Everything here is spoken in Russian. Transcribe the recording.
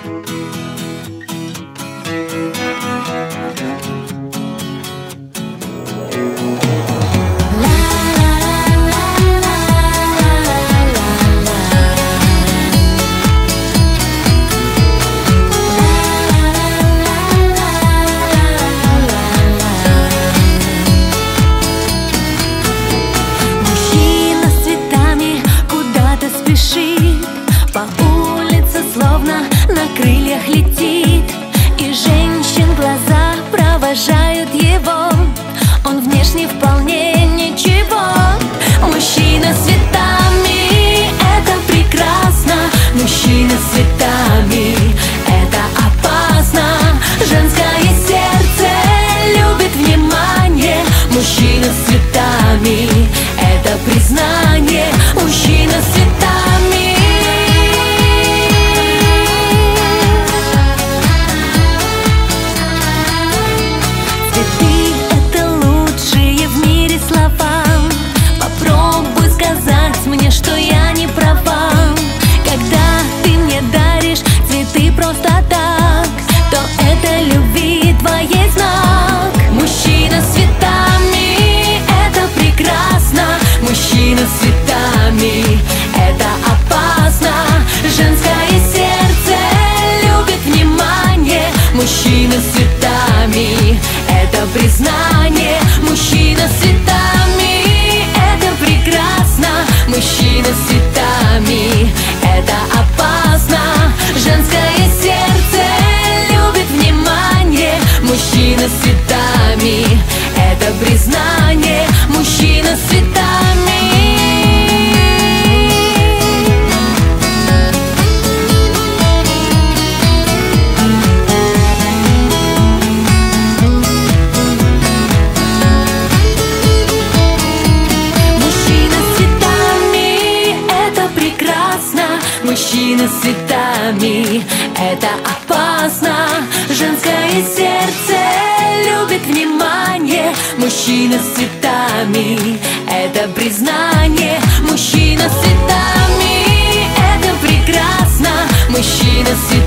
По улице словно на крыльях летит, и женщин глаза провожают его. Он внешне вполне ничего. Мужчина с цветами — это прекрасно. Мужчина с цветами — это опасно. Женское сердце любит внимание. Мужчина с цветами — это признание. Мужчина с цветами. Мне, что я не права. Когда ты мне даришь цветы просто так, то это любви твоей знак. Мужчина с цветами — это прекрасно. Мужчина с цветами — это опасно. Женское сердце любит внимание. Мужчина с цветами — это признание. Мужчина с цветами — это прекрасно. Мужчина с цветами — это опасно. Женское сердце любит внимание. Мужчина с цветами — это признание. Мужчина с цветами. Мужчина с цветами — это опасно. Женское сердце любит внимание. Мужчина с цветами — это признание. Мужчина с цветами — это прекрасно. Мужчина с цветами